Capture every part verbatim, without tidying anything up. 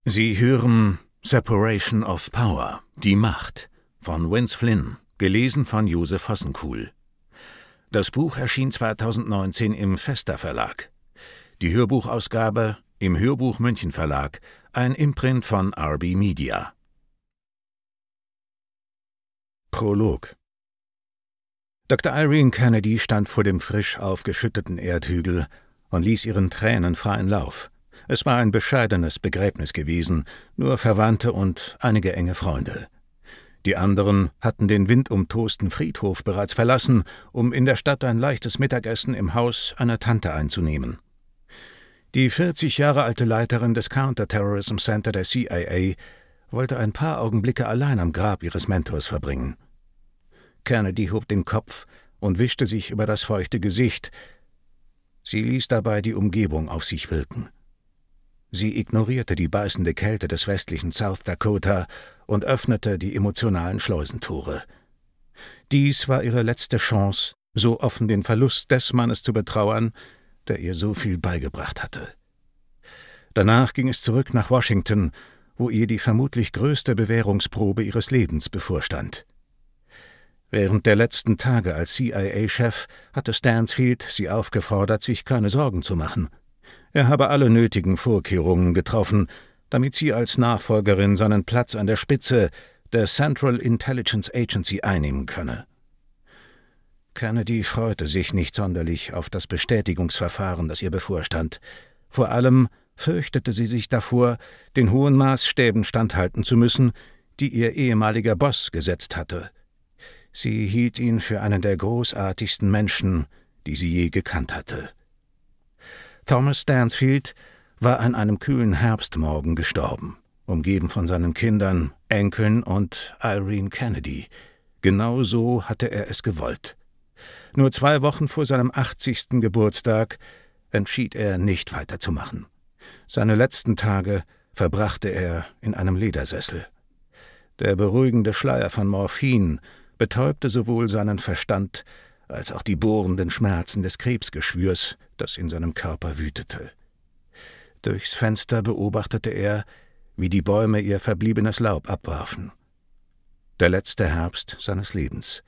Sie hören Separation of Power, die Macht von Vince Flynn, gelesen von Josef Hossenkuhl. Das Buch erschien zweitausendneunzehn im Vesta Verlag. Die Hörbuchausgabe im Hörbuch München Verlag, ein Imprint von R B Media. Prolog. Doktor Irene Kennedy stand vor dem frisch aufgeschütteten Erdhügel und ließ ihren Tränen freien Lauf. Es war ein bescheidenes Begräbnis gewesen, nur Verwandte und einige enge Freunde. Die anderen hatten den windumtosten Friedhof bereits verlassen, um in der Stadt ein leichtes Mittagessen im Haus einer Tante einzunehmen. Die vierzig Jahre alte Leiterin des Counterterrorism Center der C I A wollte ein paar Augenblicke allein am Grab ihres Mentors verbringen. Kennedy hob den Kopf und wischte sich über das feuchte Gesicht. Sie ließ dabei die Umgebung auf sich wirken. Sie ignorierte die beißende Kälte des westlichen South Dakota und öffnete die emotionalen Schleusentore. Dies war ihre letzte Chance, so offen den Verlust des Mannes zu betrauern, der ihr so viel beigebracht hatte. Danach ging es zurück nach Washington, wo ihr die vermutlich größte Bewährungsprobe ihres Lebens bevorstand. Während der letzten Tage als C I A-Chef hatte Stansfield sie aufgefordert, sich keine Sorgen zu machen. Er habe alle nötigen Vorkehrungen getroffen, damit sie als Nachfolgerin seinen Platz an der Spitze der Central Intelligence Agency einnehmen könne. Kennedy freute sich nicht sonderlich auf das Bestätigungsverfahren, das ihr bevorstand. Vor allem fürchtete sie sich davor, den hohen Maßstäben standhalten zu müssen, die ihr ehemaliger Boss gesetzt hatte. Sie hielt ihn für einen der großartigsten Menschen, die sie je gekannt hatte. Thomas Stansfield war an einem kühlen Herbstmorgen gestorben, umgeben von seinen Kindern, Enkeln und Irene Kennedy. Genau so hatte er es gewollt. Nur zwei Wochen vor seinem achtzigsten Geburtstag entschied er, nicht weiterzumachen. Seine letzten Tage verbrachte er in einem Ledersessel. Der beruhigende Schleier von Morphin betäubte sowohl seinen Verstand als auch die bohrenden Schmerzen des Krebsgeschwürs, das in seinem Körper wütete. Durchs Fenster beobachtete er, wie die Bäume ihr verbliebenes Laub abwarfen. Der letzte Herbst seines Lebens.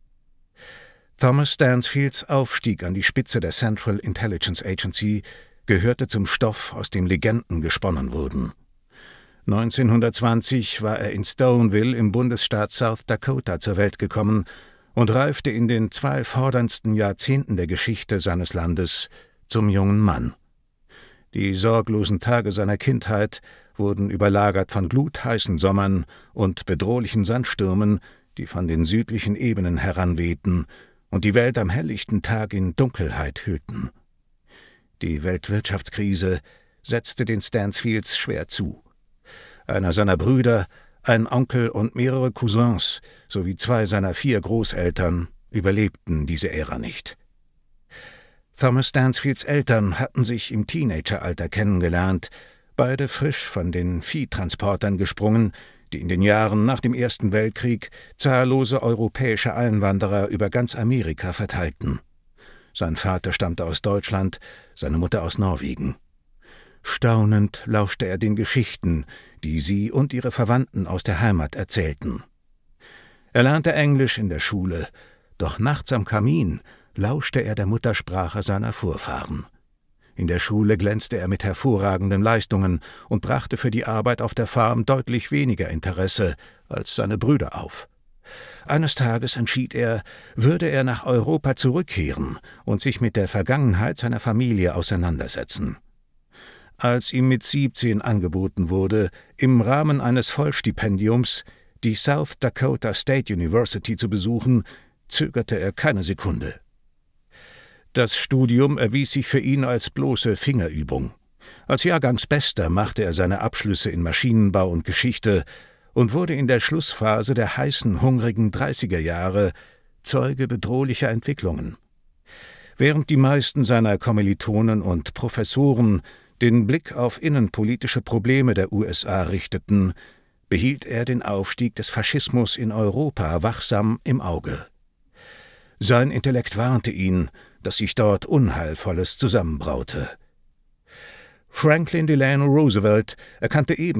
Thomas Stansfields Aufstieg an die Spitze der Central Intelligence Agency gehörte zum Stoff, aus dem Legenden gesponnen wurden. neunzehnhundertzwanzig war er in Stoneville im Bundesstaat South Dakota zur Welt gekommen und reifte in den zwei forderndsten Jahrzehnten der Geschichte seines Landes zum jungen Mann. Die sorglosen Tage seiner Kindheit wurden überlagert von glutheißen Sommern und bedrohlichen Sandstürmen, die von den südlichen Ebenen heranwehten und die Welt am helllichten Tag in Dunkelheit hüllten. Die Weltwirtschaftskrise setzte den Stansfields schwer zu. Einer seiner Brüder, ein Onkel und mehrere Cousins sowie zwei seiner vier Großeltern überlebten diese Ära nicht. Thomas Stansfields Eltern hatten sich im Teenageralter kennengelernt, beide frisch von den Viehtransportern gesprungen, die in den Jahren nach dem Ersten Weltkrieg zahllose europäische Einwanderer über ganz Amerika verteilten. Sein Vater stammte aus Deutschland, seine Mutter aus Norwegen. Staunend lauschte er den Geschichten, die sie und ihre Verwandten aus der Heimat erzählten. Er lernte Englisch in der Schule, doch nachts am Kamin lauschte er der Muttersprache seiner Vorfahren. In der Schule glänzte er mit hervorragenden Leistungen und brachte für die Arbeit auf der Farm deutlich weniger Interesse als seine Brüder auf. Eines Tages entschied er, würde er nach Europa zurückkehren und sich mit der Vergangenheit seiner Familie auseinandersetzen. Als ihm mit siebzehn angeboten wurde, im Rahmen eines Vollstipendiums die South Dakota State University zu besuchen, zögerte er keine Sekunde. Das Studium erwies sich für ihn als bloße Fingerübung. Als Jahrgangsbester machte er seine Abschlüsse in Maschinenbau und Geschichte und wurde in der Schlussphase der heißen, hungrigen dreißiger Jahre Zeuge bedrohlicher Entwicklungen. Während die meisten seiner Kommilitonen und Professoren den Blick auf innenpolitische Probleme der U S A richteten, behielt er den Aufstieg des Faschismus in Europa wachsam im Auge. Sein Intellekt warnte ihn, dass sich dort Unheilvolles zusammenbraute. Franklin Delano Roosevelt erkannte eben